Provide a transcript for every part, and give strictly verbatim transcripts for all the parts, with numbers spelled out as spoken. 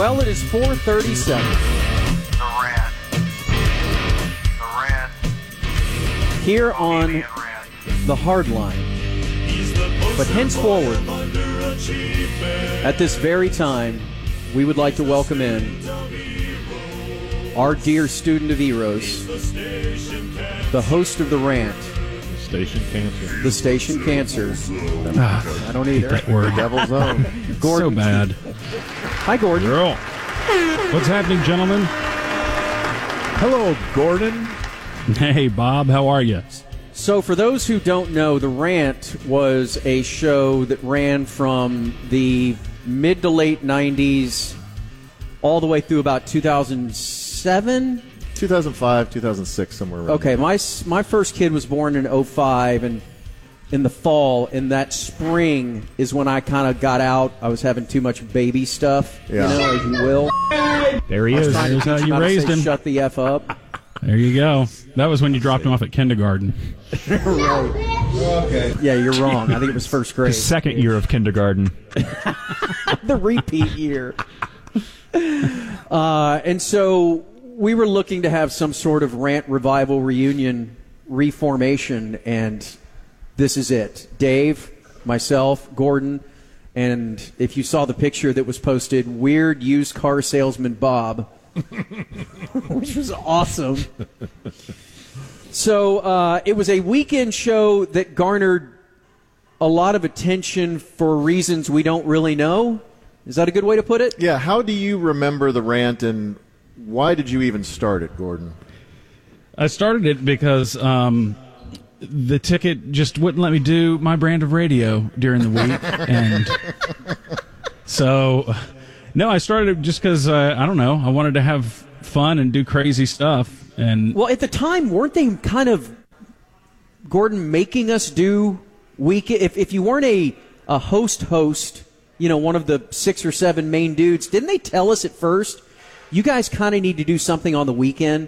Well, it is four thirty-seven. The Rant. The Rant. Here on the hard line. But henceforward, at this very time, we would like to welcome in our dear student of Eros, the host of the Rant. Station Cancer. The Station Cancer. Ah, I don't either. That word. Devil's Own. Gordon. So bad. Hi, Gordon. Girl. What's happening, gentlemen? Hello, Gordon. Hey, Bob. How are you? So for those who don't know, The Rant was a show that ran from the mid to late nineties all the way through about two thousand seven? two thousand five, two thousand six, somewhere around Okay, there. my my first kid was born in oh five, and in the fall, in that spring is when I kind of got out. I was having too much baby stuff, Yeah. you know, as you will. There he is. Trying to There's how teach him you how to raised say, him. Shut the F up. There you go. That was when you dropped him off at kindergarten. Right. Okay. Yeah, you're wrong. I think it was first grade. His second year of kindergarten. The repeat year. Uh, and so we were looking to have some sort of Rant revival reunion reformation, and this is it. Dave, myself, Gordon, and if you saw the picture that was posted, weird used car salesman Bob, which was awesome. So uh, it was a weekend show that garnered a lot of attention for reasons we don't really know. Is that a good way to put it? Yeah, how do you remember the Rant, and why did you even start it, Gordon? I started it because um, the ticket just wouldn't let me do my brand of radio during the week. And so, no, I started it just because, uh, I don't know, I wanted to have fun and do crazy stuff. And Well, at the time, weren't they kind of, Gordon, making us do week? If if you weren't a, a host host, you know, one of the six or seven main dudes, didn't they tell us at first, you guys kind of need to do something on the weekend?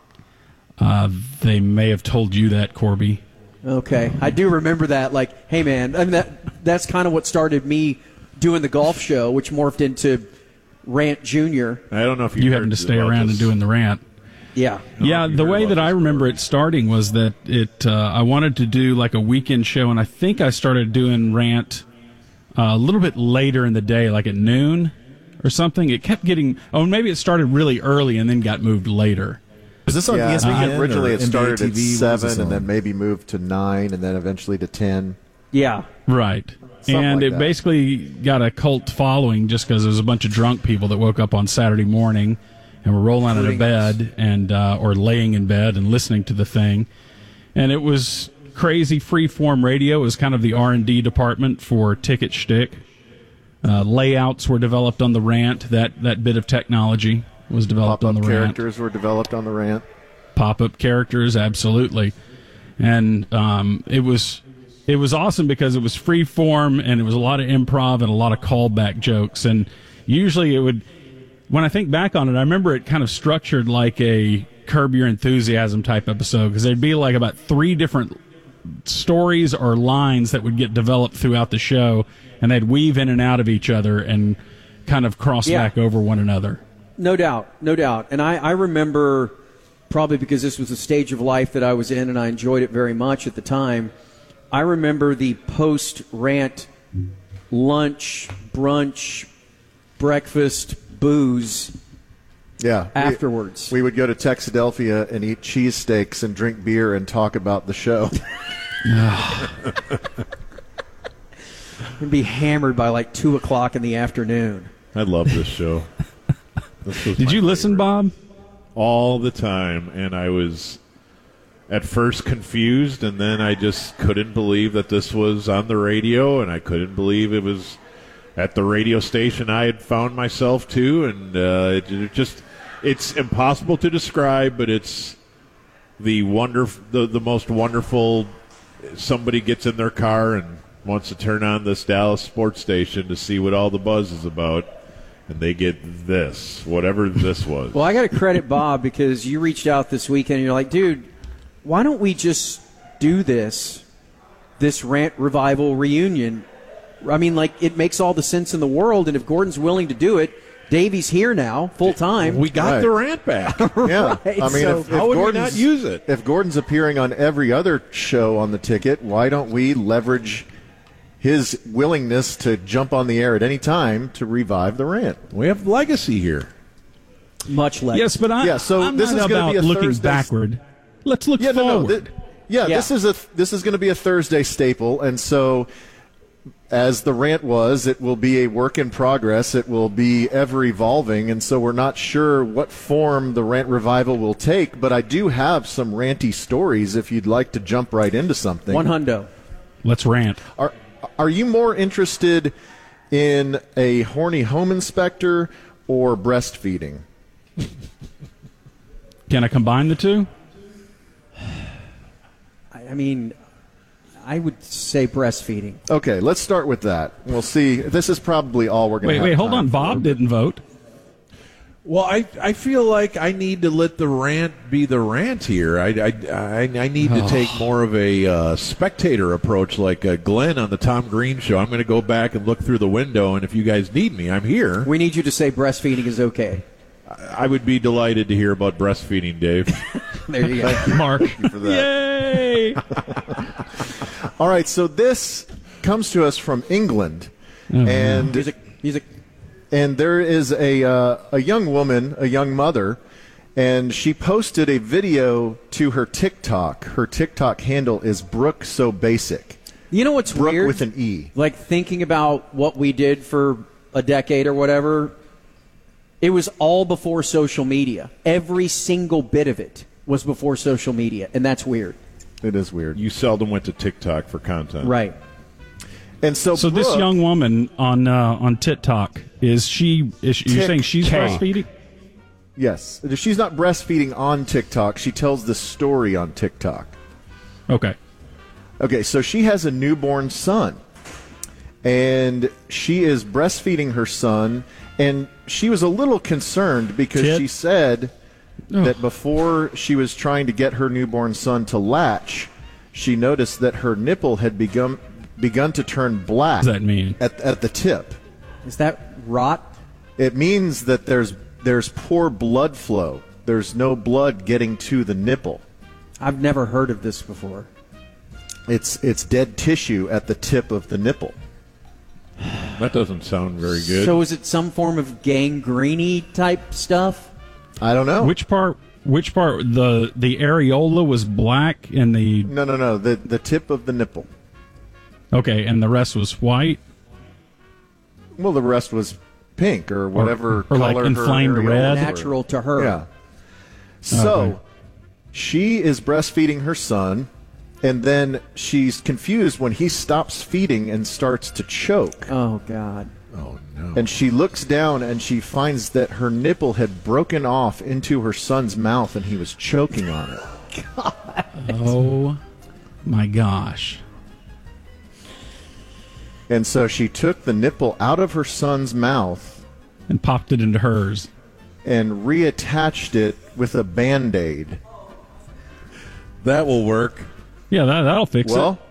Uh, they may have told you that, Corby. Okay, I do remember that. Like, hey, man, I mean, that that's kind of what started me doing the golf show, which morphed into Rant Junior. I don't know if you, You heard having to stay about around this. and doing the rant. Yeah. Yeah, you the heard way about that I this remember story. it starting was that it. Uh, I wanted to do like a weekend show, and I think I started doing rant uh, a little bit later in the day, like at noon or something. It kept getting. Oh, maybe it started really early and then got moved later. Is this on Yeah, E S P N? uh, originally or it started N B A at T V? What was this seven, and on? then maybe moved to nine, and then eventually to ten. Yeah. Right. Something and like it that. basically got a cult following just because there was a bunch of drunk people that woke up on Saturday morning and were rolling out of Including bed and uh, or laying in bed and listening to the thing. And it was crazy free-form radio. It was kind of the R and D department for Ticket Shtick. Uh, layouts were developed on the Rant. That, that bit of technology was developed on Pop-up the Rant. characters were developed on the Rant. Pop-up characters, absolutely. And um, it was it was awesome because it was free form and it was a lot of improv and a lot of callback jokes. And usually it would, when I think back on it, I remember it kind of structured like a Curb Your Enthusiasm type episode, because there'd be like about three different stories or lines that would get developed throughout the show, and they'd weave in and out of each other and kind of cross Yeah. back over one another. No doubt, no doubt. And I, I remember, probably because this was a stage of life that I was in and I enjoyed it very much at the time, I remember the post-rant lunch, brunch, breakfast, booze Yeah. we- afterwards. We would go to Texadelphia and eat cheesesteaks and drink beer and talk about the show. And be hammered by like two o'clock in the afternoon. I love this show. This was Did my you listen, favorite. Bob? All the time, and I was at first confused, and then I just couldn't believe that this was on the radio, and I couldn't believe it was at the radio station I had found myself to, and uh, it, it just it's impossible to describe, but it's the wonder the, the most wonderful. Somebody gets in their car and wants to turn on this Dallas sports station to see what all the buzz is about, and they get this, whatever this was. Well, I got to credit Bob because you reached out this weekend and you're like, dude, why don't we just do this, this Rant Revival reunion? I mean, like, it makes all the sense in the world, and if Gordon's willing to do it, Davy's here now, full time. We got Right. the rant back. Yeah, Right, I mean, so- if, if How would we Gordon's, not use it? If Gordon's appearing on every other show on the ticket, why don't we leverage his willingness to jump on the air at any time to revive the rant? We have legacy here. Much less. Yes, but I, Yeah, so I'm this not is gonna about be a looking Thursday- backward. Let's look Yeah, no, no. forward. th- yeah, Yeah. this is a this is going to be a Thursday staple, and so as the rant was, it will be a work in progress. It will be ever evolving, and so we're not sure what form the rant revival will take. But I do have some ranty stories if you'd like to jump right into something. One hundo. Let's rant. Are are you more interested in a horny home inspector or breastfeeding? Can I combine the two? I I mean, I would say breastfeeding. Okay, let's start with that. We'll see. This is probably all we're going to Wait, have wait, hold time on. for. Bob didn't vote. Well, I, I feel like I need to let the rant be the rant here. I, I, I, I need to take more of a uh, spectator approach like uh, Glenn on the Tom Green show. I'm going to go back and look through the window, and if you guys need me, I'm here. We need you to say breastfeeding is okay. I would be delighted to hear about breastfeeding, Dave. There you go. Mark. for that. Yay! All right, so this comes to us from England, and Music. Music. and there is a uh, a young woman, a young mother, and she posted a video to her TikTok. Her TikTok handle is Brooke So Basic. You know what's Brooke weird? with an E. Like thinking about what we did for a decade or whatever, it was all before social media. Every single bit of it was before social media, and that's weird. It is weird. You seldom went to TikTok for content. Right. And so, So this Brooke- young woman on uh, on TikTok, is she? Is she you're saying she's TikTok. breastfeeding? yes, she's not breastfeeding on TikTok. She tells the story on TikTok. Okay. Okay, so she has a newborn son, and she is breastfeeding her son, and she was a little concerned because Tit. she said Ugh. that before she was trying to get her newborn son to latch, she noticed that her nipple had begun begun to turn black What does that mean? at at the tip. Is that rot? It means that there's there's poor blood flow. There's no blood getting to the nipple. I've never heard of this before. It's it's dead tissue at the tip of the nipple. That doesn't sound very good. So is it some form of gangrene type stuff? I don't know. Which part? Which part? The the areola was black, and the No, no, no. The the tip of the nipple. okay, and the rest was white. Well, the rest was pink or whatever or like color her inflamed areolas red. were. Natural to her. Yeah. So Okay. she is breastfeeding her son, and then she's confused when he stops feeding and starts to choke. Oh, God. oh, no. And she looks down and she finds that her nipple had broken off into her son's mouth and he was choking on it. Oh my gosh! And so she took the nipple out of her son's mouth And popped it into hers. and reattached it with a Band-Aid. That will work. Yeah, that that'll fix Well, it.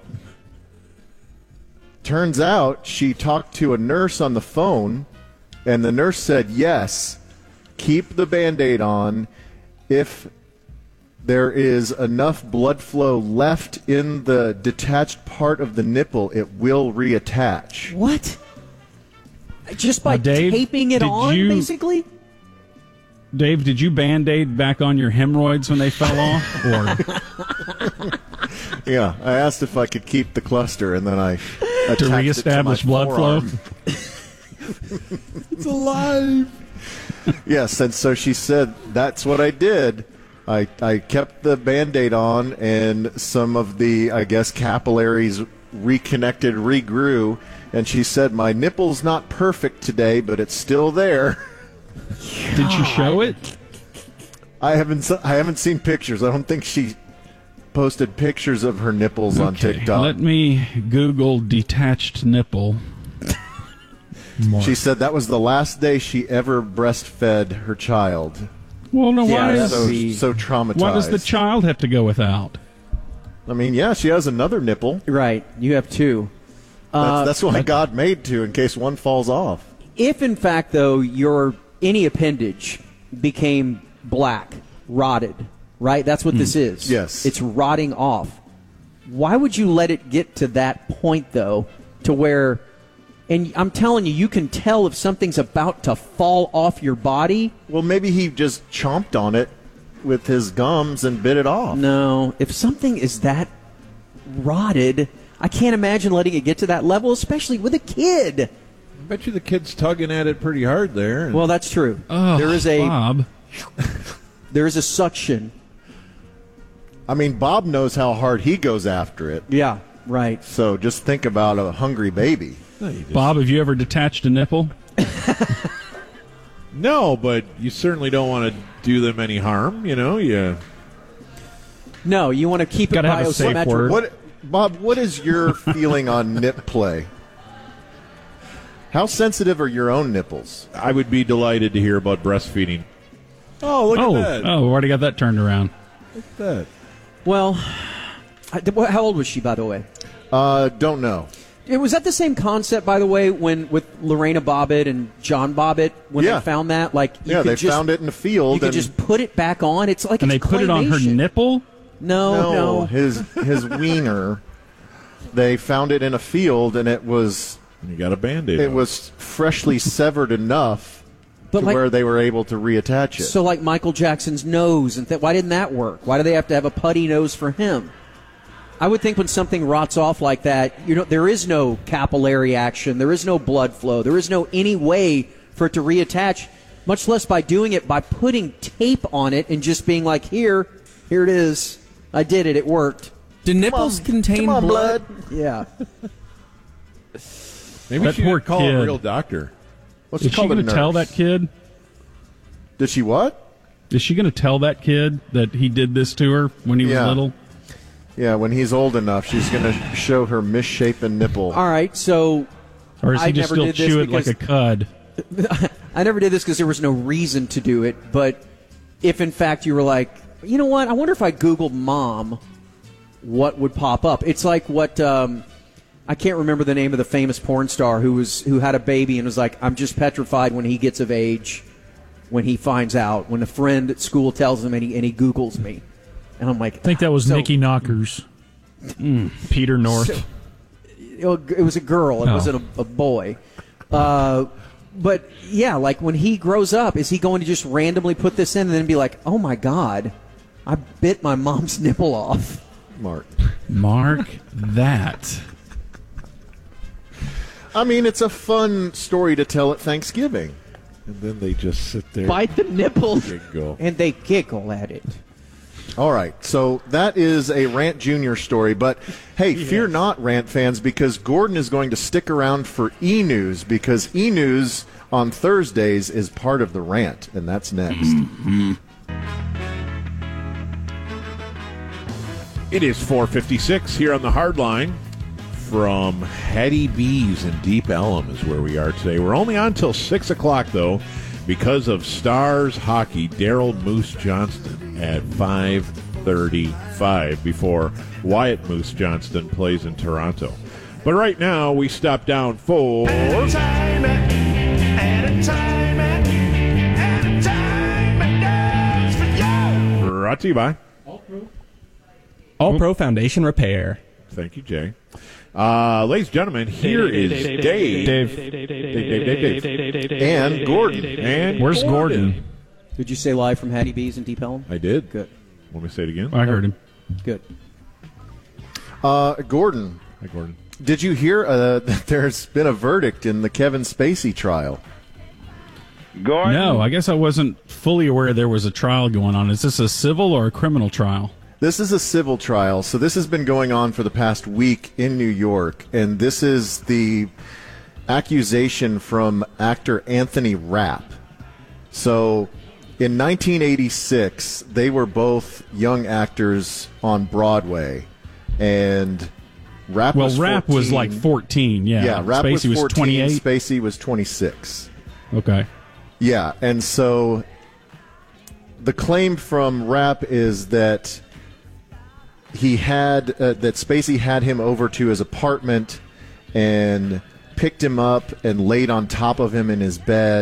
turns out she talked to a nurse on the phone, and the nurse said, yes, keep the Band-Aid on. If there is enough blood flow left in the detached part of the nipple, it will reattach. What? Just by Now, Dave, taping it did on, you- basically? Dave, did you Band-Aid back on your hemorrhoids when they fell off? Or Yeah, I asked if I could keep the cluster, and then I to attached it reestablish to my blood flow? forearm. It's alive. Yes, and so she said, that's what I did. I, I kept the Band-Aid on, and some of the, I guess, capillaries reconnected, regrew, and she said, my nipple's not perfect today, but it's still there. Did you show it? I haven't se- I haven't seen pictures. I don't think she posted pictures of her nipples on Okay, TikTok. let me Google detached nipple. She said that was the last day she ever breastfed her child. Well, no, Yeah, why that's So, is be- so traumatized. why does the child have to go without? I mean, yeah, she has another nipple. Right. You have two. Uh, That's, that's why God made two, in case one falls off. If, in fact, though, your any appendage became black, rotted, right? That's what this is. Yes. It's rotting off. Why would you let it get to that point, though, to where, and I'm telling you, you can tell if something's about to fall off your body. Well, maybe he just chomped on it with his gums and bit it off. No, if something is that rotted, I can't imagine letting it get to that level, especially with a kid. I bet you the kid's tugging at it pretty hard there. Well, that's true. Oh, there is a Bob. there is a suction. I mean, Bob knows how hard he goes after it. Yeah, right. So just think about a hungry baby. No, you just- Bob, have you ever detached a nipple? no, but you certainly don't want to do them any harm. You know, you. No, you want to keep it Gotta have a safe biosymmetrical. word. What, Bob? What is your feeling on nip play? How sensitive are your own nipples? I would be delighted to hear about breastfeeding. Oh, look oh, at that! oh, we already got that turned around. Look at that. Well, I- what- how old was she, by the way? Uh, don't know. It was that the same concept, by the way, when with Lorena Bobbitt and John Bobbitt when Yeah. they found that. Like, you Yeah, could they just, found it in the field. You could and just put it back on. It's like And they it's put it on her claymation. nipple? No, no, no. his his wiener. They found it in a field, and it was You got a Band-Aid. it on. was freshly severed enough But to like- where they were able to reattach it. So, like Michael Jackson's nose, and th- why didn't that work? Why do they have to have a putty nose for him? I would think when something rots off like that, you know, there is no capillary action, there is no blood flow, there is no any way for it to reattach. Much less by doing it by putting tape on it and just being like, "Here, here it is. I did it. It worked." Do nipples on, contain come on, blood? Yeah. Maybe That she poor should call kid. a real doctor. What's Is she called a going to tell nurse? that kid? Did she what? Is she going to tell that kid that he did this to her when he was Yeah. little? Yeah, when he's old enough, she's going to show her misshapen nipple. All right. So Or is he I just never still did this chew it like a because- cud? I never did this because there was no reason to do it. But if in fact you were like, you know what? I wonder if I Googled mom, what would pop up? It's like what um, I can't remember the name of the famous porn star who was who had a baby and was like, I'm just petrified when he gets of age, when he finds out, when a friend at school tells him and he and he Googles me, and I'm like, I think that was so, Nikki Knockers. Peter North. So- It was a girl. It Oh. wasn't a, a boy. Uh, but yeah, like when he grows up, is he going to just randomly put this in and then be like, "Oh my God, I bit my mom's nipple off"? Mark. Mark that. I mean, it's a fun story to tell at Thanksgiving. And then they just sit there. Bite the nipple, Giggle. and they giggle at it. All right, so that is a Rant Junior story. But hey, fear not, Rant fans, because Gordon is going to stick around for E! News, because E! News on Thursdays is part of the Rant, and that's next. It is four fifty-six here on the hard line from Hattie B's in Deep Ellum is where we are today. We're only on till six o'clock, though, because of Stars Hockey, Daryl Moose Johnston at five thirty-five before Wyatt Moose Johnston plays in Toronto. But right now, we stop down for... Brought to you by... All Pro Foundation Repair. Thank you, Jay. Uh, ladies and gentlemen, here is Dave. Dave. Dave, Dave, Dave, Dave. And Gordon. And Where's Gordon? Did you say live from Hattie B's in Deep Ellum? I did. Good, Want me to say it again? I heard him. good. Uh, Gordon, Hi, Gordon. did you hear uh, that there's been a verdict in the Kevin Spacey trial? Gordon? No, I guess I wasn't fully aware there was a trial going on. Is this a civil or a criminal trial? This is a civil trial, so this has been going on for the past week in New York, and this is the accusation from actor Anthony Rapp. So, in nineteen eighty-six, they were both young actors on Broadway, and Rapp Well, was Rapp was fourteen. like fourteen, yeah. Yeah, Rapp Spacey was was twenty-eight. Spacey was twenty-six. Okay. Yeah, and so the claim from Rapp is that he had uh, that Spacey had him over to his apartment and picked him up and laid on top of him in his bed,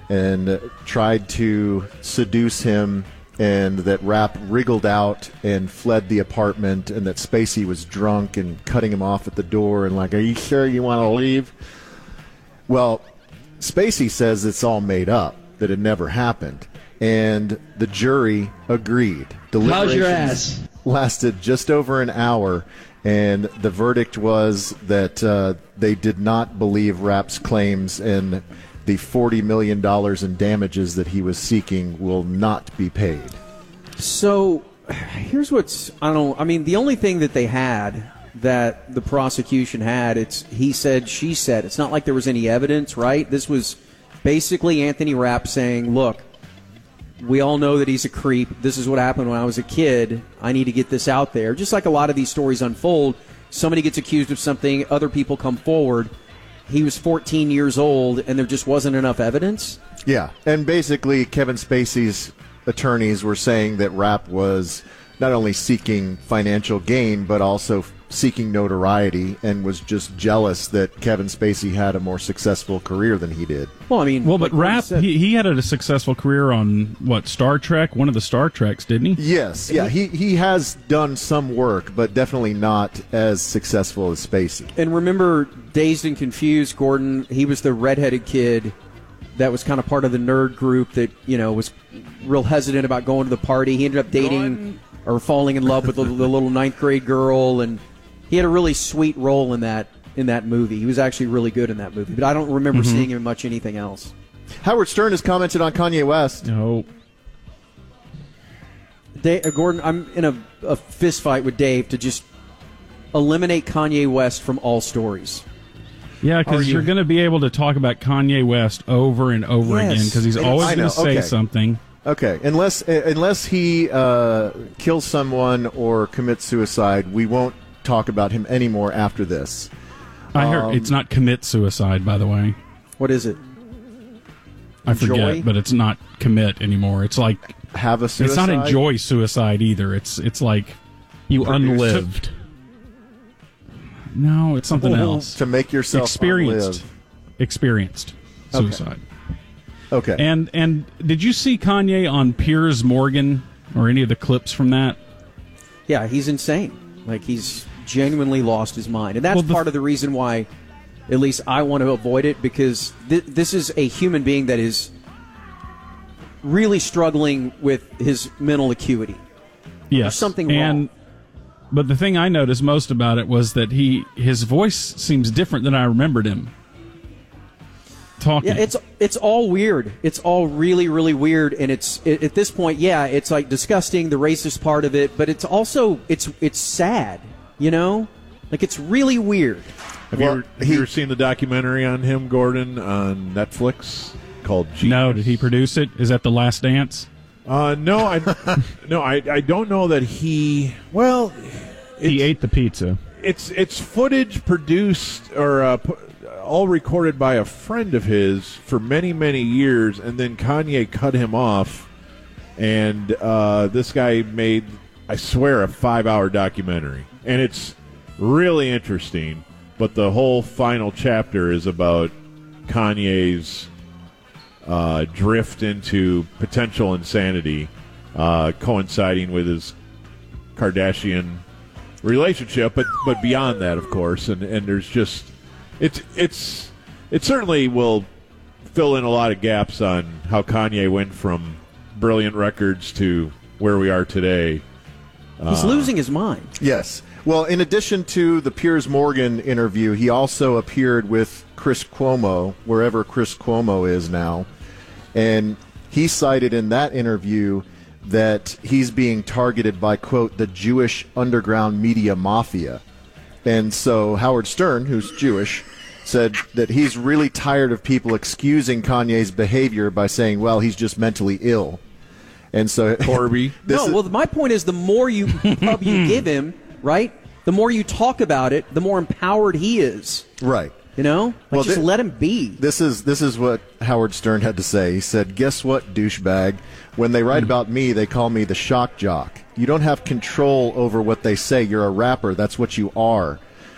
and uh, tried to seduce him, and that Rapp wriggled out and fled the apartment, and that Spacey was drunk and cutting him off at the door and like, are you sure you want to leave? Well, Spacey says it's all made up, that it never happened. And the jury agreed. How's your ass? Lasted just over an hour, and the verdict was that uh, they did not believe Rapp's claims, and the forty million dollars in damages that he was seeking will not be paid. So here's what's, I don't, I mean, the only thing that they had that the prosecution had, it's he said, she said. It's not like there was any evidence, right? This was basically Anthony Rapp saying, look, we all know that he's a creep. This is what happened when I was a kid. I need to get this out there. Just like a lot of these stories unfold, somebody gets accused of something, other people come forward. He was fourteen years old, and there just wasn't enough evidence? Yeah, and basically Kevin Spacey's attorneys were saying that Rapp was not only seeking financial gain, but also seeking notoriety, and was just jealous that Kevin Spacey had a more successful career than he did. Well, I mean, well, but like Rapp, said, he, he had a successful career on, what, Star Trek? One of the Star Treks, didn't he? Yes, yeah, he, he has done some work, but definitely not as successful as Spacey. And remember, Dazed and Confused, Gordon, he was the redheaded kid that was kind of part of the nerd group that, you know, was real hesitant about going to the party. He ended up dating Gordon. or falling in love with the, the little ninth grade girl, and he had a really sweet role in that in that movie. He was actually really good in that movie, but I don't remember Mm-hmm. seeing him in much anything else. Howard Stern has commented on Kanye West. No. Dave, uh, Gordon, I'm in a, a fist fight with Dave to just eliminate Kanye West from all stories. Yeah, Are because you- you're going to be able to talk about Kanye West over and over Yes. again because he's And always I going know, to say okay. something. Okay, unless uh, unless he uh, kills someone or commits suicide, we won't talk about him anymore after this. I heard Um, it's not commit suicide, by the way. What is it? I Enjoy? forget, but it's not commit anymore. It's like Have a suicide? it's not enjoy suicide either. It's it's like You unlived. no, it's something Oh, else. to make yourself Experienced, unlive. experienced suicide. Okay. And and did you see Kanye on Piers Morgan or any of the clips from that? Yeah, he's insane. Like, he's genuinely lost his mind. And that's Well, the- part of the reason why, at least I want to avoid it, because th- this is a human being that is really struggling with his mental acuity. Yes, something and, wrong. But the thing I noticed most about it was that he his voice seems different than I remembered him talking. Yeah, it's it's all weird. It's all really, really weird, and it's it, at this point, yeah, it's like disgusting, the racist part of it, but it's also it's it's sad, you know, like it's really weird. Have Well, you, ever, have he- you ever seen the documentary on him, Gordon, on Netflix called Genius? no, did he produce it? Is that The Last Dance? Uh, no, I no, I, I don't know that he. Well, He it's- ate the pizza. It's it's footage produced or uh, pu- all recorded by a friend of his for many many years, and then Kanye cut him off, and uh, this guy made, I swear, a five-hour documentary, and it's really interesting. But the whole final chapter is about Kanye's uh, drift into potential insanity, uh, coinciding with his Kardashian relationship, but but beyond that, of course, and and there's just it's it's it certainly will fill in a lot of gaps on how Kanye went from brilliant records to where we are today. He's losing his mind. Yes. Well, in addition to the Piers Morgan interview, he also appeared with Chris Cuomo, wherever Chris Cuomo is now. And he cited in that interview that he's being targeted by, quote, the Jewish underground media mafia. And so Howard Stern, who's Jewish, said that he's really tired of people excusing Kanye's behavior by saying, well, he's just mentally ill. And so Corby. this no, is- well, my point is the more you pub you give him, right, the more you talk about it, the more empowered he is. right. You know? Like, Well, just thi- let him be. This is this is what Howard Stern had to say. He said, "Guess what, douchebag? When they write about me, they call me the shock jock. You don't have control over what they say. You're a rapper. That's what you are.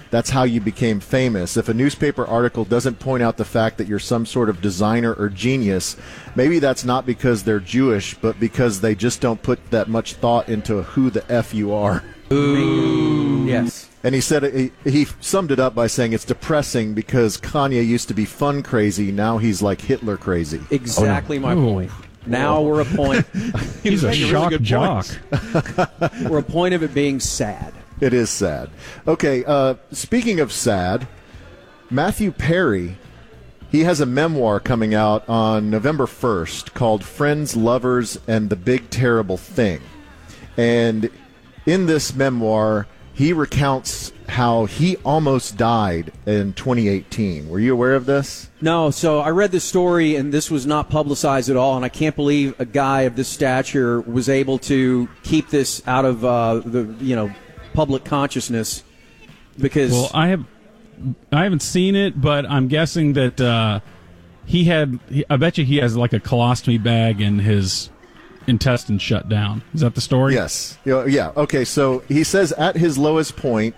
that's how you became famous. If a newspaper article doesn't point out the fact that you're some sort of designer or genius, maybe that's not because they're Jewish, but because they just don't put that much thought into who the F you are. Ooh. Yes. And he said he, he summed it up by saying it's depressing because Kanye used to be fun crazy, now he's like Hitler crazy. Exactly my Ooh. point. Now we're a point. He's a making really shock good jock. points. We're a point of it being sad. It is sad. Okay, uh, speaking of sad, Matthew Perry, he has a memoir coming out on November first called Friends, Lovers, and the Big Terrible Thing. And in this memoir, he recounts how he almost died in twenty eighteen. Were you aware of this? No, so I read this story, and this was not publicized at all, and I can't believe a guy of this stature was able to keep this out of uh, the you know public consciousness. Because Well, I have, I haven't seen it, but I'm guessing that uh, he had. He, I bet you he has like a colostomy bag in his intestine shut down. Is that the story? Yes. Yeah, yeah. Okay, so he says at his lowest point.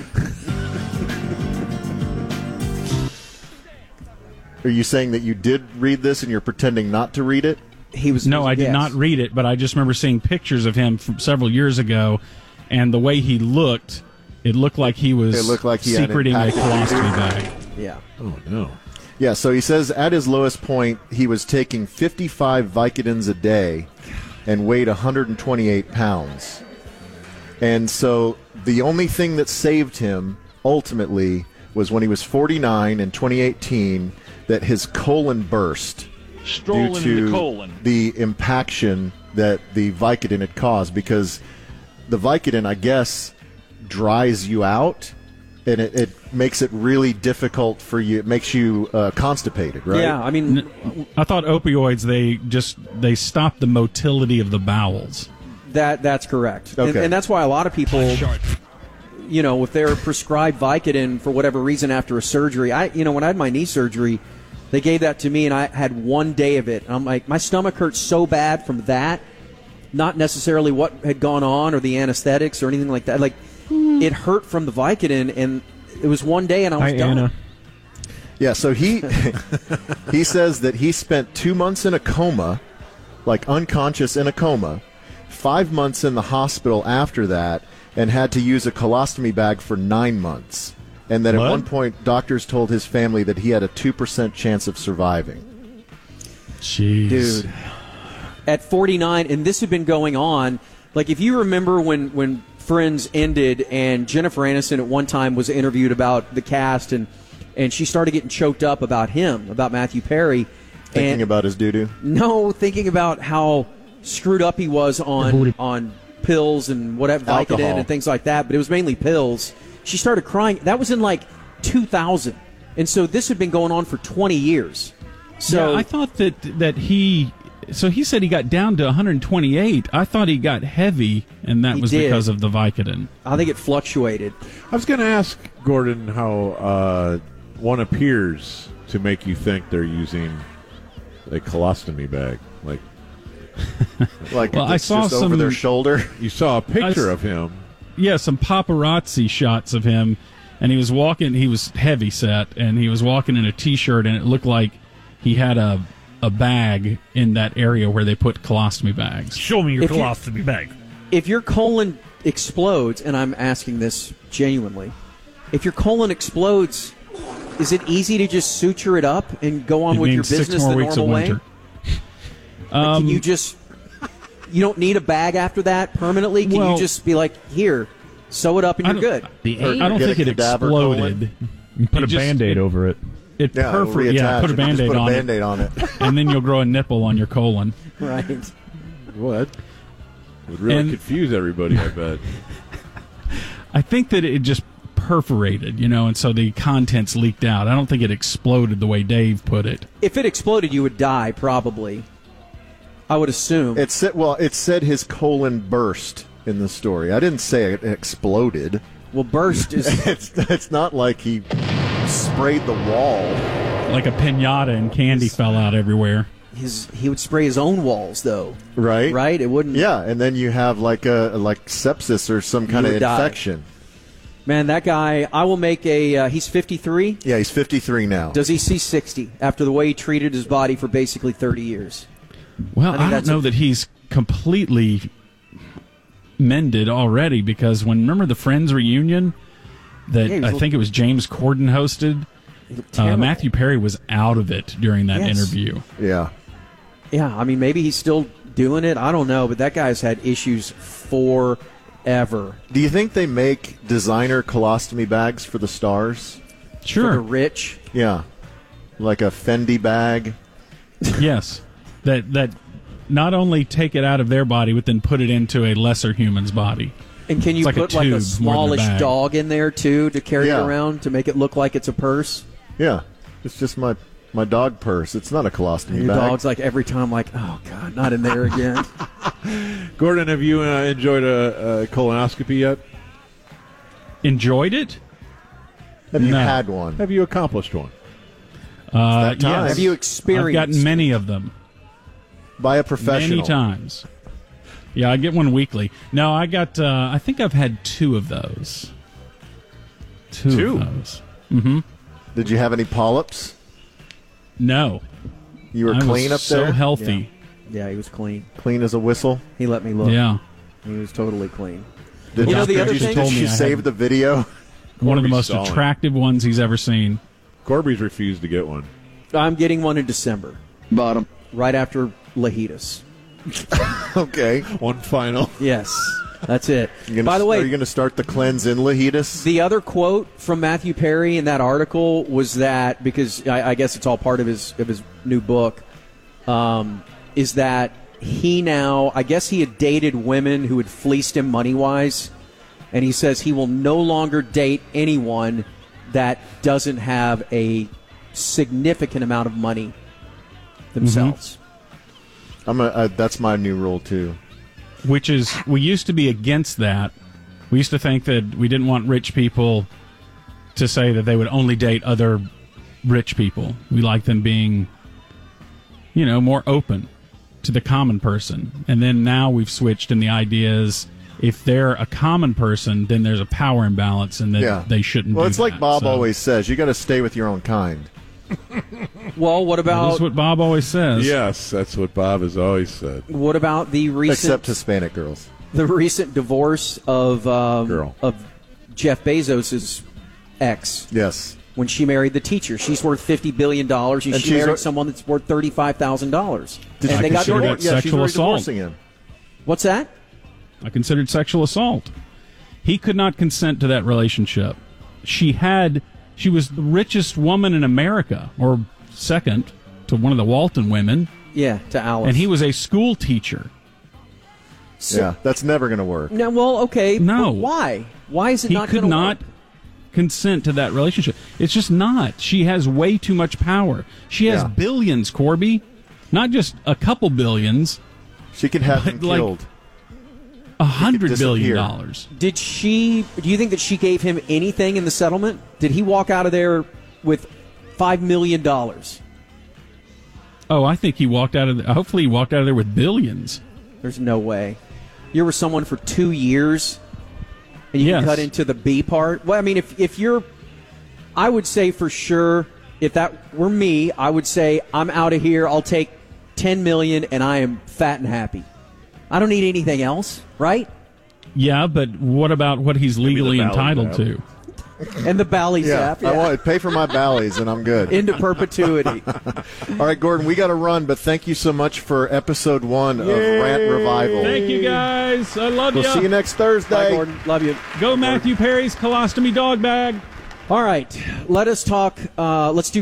Are you saying that you did read this and you're pretending not to read it? he was No, I did yes. not read it, but I just remember seeing pictures of him from several years ago, and the way he looked, it looked like he was It looked like he had secreting a impacted colostomy bag. Yeah. Oh, no. Yeah, so he says at his lowest point, he was taking fifty-five Vicodins a day and weighed one hundred twenty-eight pounds. And so the only thing that saved him, ultimately, was when he was forty-nine in twenty eighteen, that his colon burst Strolling due to in the colon. the impaction that the Vicodin had caused, because the Vicodin, I guess, dries you out, and it, it makes it really difficult for you. It makes you uh, constipated, right? Yeah, I mean, N- I thought opioids they just they stop the motility of the bowels. that that's correct. And, Okay. and that's why a lot of people, you know, if they're prescribed Vicodin for whatever reason after a surgery, I, you know, when I had my knee surgery, they gave that to me, and I had one day of it. And I'm like, my stomach hurts so bad from that, not necessarily what had gone on or the anesthetics or anything like that. Like, it hurt from the Vicodin, and it was one day, and I was Hi, done. Anna. Yeah, so he he says that he spent two months in a coma, like unconscious in a coma, five months in the hospital after that, and had to use a colostomy bag for nine months. And that What? at one point, doctors told his family that he had a two percent chance of surviving. Jeez, Dude. At forty-nine, and this had been going on. Like, if you remember when, when Friends ended and Jennifer Aniston at one time was interviewed about the cast, and, and she started getting choked up about him, about Matthew Perry. Thinking and, about his doo-doo. No, thinking about how screwed up he was on on pills and whatever, Alcohol. Vicodin and things like that, but it was mainly pills. She started crying. That was in, like, two thousand. And so this had been going on for twenty years. So yeah, I thought that that he. So he said he got down to one hundred twenty-eight. I thought he got heavy, and that He was did. because of the Vicodin. I think it fluctuated. I was going to ask Gordon how uh, one appears to make you think they're using a colostomy bag. Like, Like, Well, I it's saw just over some- their shoulder. you saw a picture I s- of him. Yeah, some paparazzi shots of him, and he was walking. He was heavy set, and he was walking in a t-shirt, and it looked like he had a a bag in that area where they put colostomy bags. Show me your If you- colostomy bag. If your colon explodes, and I'm asking this genuinely, if your colon explodes, is it easy to just suture it up and go on It with your means six business more the weeks of normal way? winter. Like, can you just you don't need a bag after that permanently? Can Well- you just be like, here, sew it up and I you're don't- good? The Or I don't get a think it cadaver exploded. colon. You put It a just- Band-Aid it- over it. It Yeah, it'll perfect. Yeah, reattach. put a You just Band-Aid put a on Band-Aid it, on it. and then you'll grow a nipple on your colon. Right. What? Would really And- confuse everybody, I bet. I think that it just perforated, you know, and so the contents leaked out. I don't think it exploded the way Dave put it. If it exploded, you would die probably. I would assume. It said, well, it said his colon burst in the story. I didn't say it exploded. well, burst is It's it's not like he sprayed the wall. Like a pinata and candy fell out everywhere. his. He would spray his own walls though. Right? Right. It wouldn't. Yeah, and then you have like a like sepsis or some kind You of would die. infection. Man, that guy, I will make a, uh, he's fifty-three. Yeah, he's fifty-three now. Does he see sixty after the way he treated his body for basically thirty years? Well, I I, think don't that's know a- that he's completely mended already, because when, remember the Friends reunion that Yeah, he was I think it was James Corden hosted? Uh, terrible. Matthew Perry was out of it during that Yes. interview. Yeah. Yeah, I mean, maybe he's still doing it. I don't know, but that guy's had issues forever. Do you think they make designer colostomy bags for the stars? For the Sure. rich. Yeah. Like a Fendi bag. Yes. That that not only take it out of their body, but then put it into a lesser human's body. And can you It's like a put like a tube more than a smallish bag. dog in there, too, to carry Yeah. it around to make it look like it's a purse? Yeah. It's just my, my dog purse. It's not a colostomy And your bag. dog's like every time like, oh, God, not in there again. Gordon, have you uh, enjoyed a, a colonoscopy yet? Enjoyed it? Have you No. had one? Have you accomplished one? Uh, that time. yes. Have you I've experienced? gotten many of them. By a professional. Many times. Yeah, I get one weekly. No, I got, uh, I think I've had two of those. Two, Two? of those. Mm-hmm. Did you have any polyps? No. You were I clean was up so there? healthy. Yeah, he was clean. Clean as a whistle? He let me look. Yeah. He was totally clean. Did You know, you, the did other you, thing- did told me you I save had- the video? One of the Corby's most stalling. attractive ones he's ever seen. Corby's refused to get one. I'm getting one in December, Bottom. right after Lahitas. Okay. One final. Yes, that's it. You gonna, By the are way, you going to start the cleanse in Lahitas? the other quote from Matthew Perry in that article was that, because I, I guess it's all part of his of his new book, um, is that he now, I guess he had dated women who had fleeced him money-wise, and he says he will no longer date anyone that doesn't have a significant amount of money themselves. I'm a, uh, that's my new rule, too. Which is, we used to be against that. We used to think that we didn't want rich people to say that they would only date other rich people. We like them being, you know, more open to the common person. And then now we've switched, and the idea is if they're a common person, then there's a power imbalance, and that Yeah. they shouldn't Well, do it's like that. Bob So, always says. You got to stay with your own kind. Well, what That about is what Bob always says. Yes, that's what Bob has always said. what about the recent Except Hispanic girls. the recent divorce of um, Girl. of Jeff Bezos's ex Yes. when she married the teacher? She's worth fifty billion dollars. And And she she's married a- someone that's worth thirty five thousand dollars. Did And you they got consider divorced. that Yeah, she's sexual already assault. divorcing him. What's that? I considered sexual assault. He could not consent to that relationship. She had, she was the richest woman in America, or second to one of the Walton women, Yeah, to Alice. and he was a school teacher. So- Yeah, that's never going to work. No, well, okay. No. but why? Why is it He not could gonna not work? consent to that relationship. It's just not. She has way too much power. She has Yeah. billions, Corby. Not just a couple billions, She could have him But, like- killed. a hundred billion disappear. dollars. Did she? Do you think that she gave him anything in the settlement? Did he walk out of there with five million dollars? Oh, I think he walked out of. The, hopefully, he walked out of there with billions. There's no way. You're with someone for two years, and you Yes. can cut into the B part. Well, I mean, if if you're, I would say for sure, if that were me, I would say I'm out of here. I'll take ten million, and I am fat and happy. I don't need anything else, right? Yeah, but what about what he's legally Bally entitled Zap. to? And the Bally Yeah, Zap, I yeah. want to pay for my Bally's, and I'm good. into perpetuity. All right, Gordon, we got to run, but thank you so much for episode one of Rant Revival. Thank you, guys. I love We'll you. see you next Thursday. Bye, Gordon. Love you. Go Matthew Perry's colostomy dog bag. All right, let us talk. Uh, let's do.